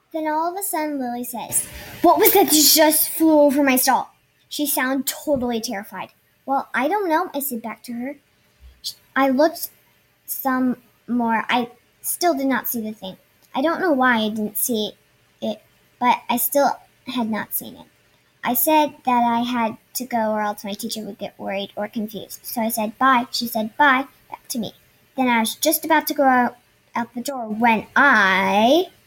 Then all of a sudden, Lily says, "What was that just flew over my stall?" She sounded totally terrified. "Well, I don't know," I said back to her. I looked some more. I still did not see the thing. I don't know why I didn't see it, but I still had not seen it. I said that I had to go or else my teacher would get worried or confused. So I said bye. She said bye back to me. Then I was just about to go out the door when I